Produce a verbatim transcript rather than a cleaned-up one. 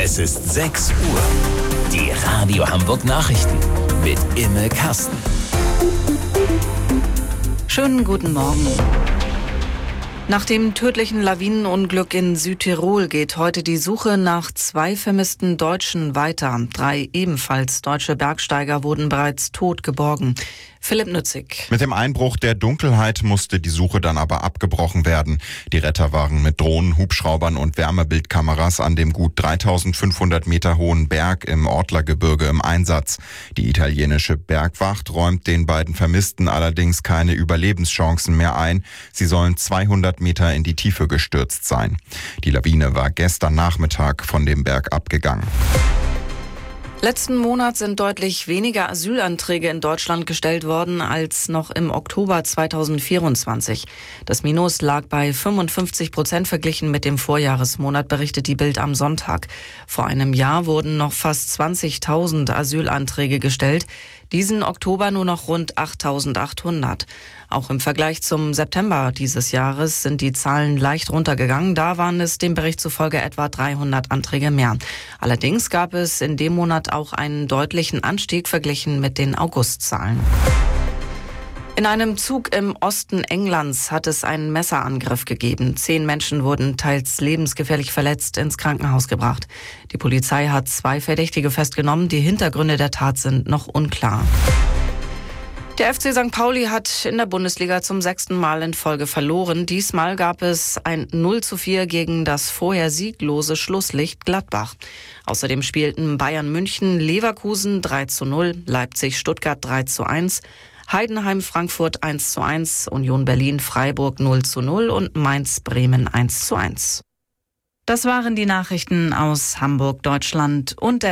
Es ist sechs Uhr. Die Radio Hamburg Nachrichten mit Imme Kasten. Schönen guten Morgen. Nach dem tödlichen Lawinenunglück in Südtirol geht heute die Suche nach zwei vermissten Deutschen weiter. Drei ebenfalls deutsche Bergsteiger wurden bereits tot geborgen. Philipp Nützig. Mit dem Einbruch der Dunkelheit musste die Suche dann aber abgebrochen werden. Die Retter waren mit Drohnen, Hubschraubern und Wärmebildkameras an dem gut dreitausendfünfhundert Meter hohen Berg im Ortlergebirge im Einsatz. Die italienische Bergwacht räumt den beiden Vermissten allerdings keine Überlebenschancen mehr ein. Sie sollen zweihundert Meter in die Tiefe gestürzt sein. Die Lawine war gestern Nachmittag von dem Berg abgegangen. Letzten Monat sind deutlich weniger Asylanträge in Deutschland gestellt worden als noch im Oktober zweitausendvierundzwanzig. Das Minus lag bei fünfundfünfzig Prozent verglichen mit dem Vorjahresmonat, berichtet die Bild am Sonntag. Vor einem Jahr wurden noch fast zwanzigtausend Asylanträge gestellt. Diesen Oktober nur noch rund achttausendachthundert. Auch im Vergleich zum September dieses Jahres sind die Zahlen leicht runtergegangen. Da waren es dem Bericht zufolge etwa dreihundert Anträge mehr. Allerdings gab es in dem Monat auch einen deutlichen Anstieg verglichen mit den Augustzahlen. In einem Zug im Osten Englands hat es einen Messerangriff gegeben. Zehn Menschen wurden teils lebensgefährlich verletzt ins Krankenhaus gebracht. Die Polizei hat zwei Verdächtige festgenommen. Die Hintergründe der Tat sind noch unklar. Der F C Sankt Pauli hat in der Bundesliga zum sechsten Mal in Folge verloren. Diesmal gab es ein null zu vier gegen das vorher sieglose Schlusslicht Gladbach. Außerdem spielten Bayern München, Leverkusen drei zu null, Leipzig Stuttgart drei zu eins, Heidenheim Frankfurt eins zu eins, Union Berlin Freiburg null zu null und Mainz Bremen eins zu eins. Das waren die Nachrichten aus Hamburg, Deutschland und der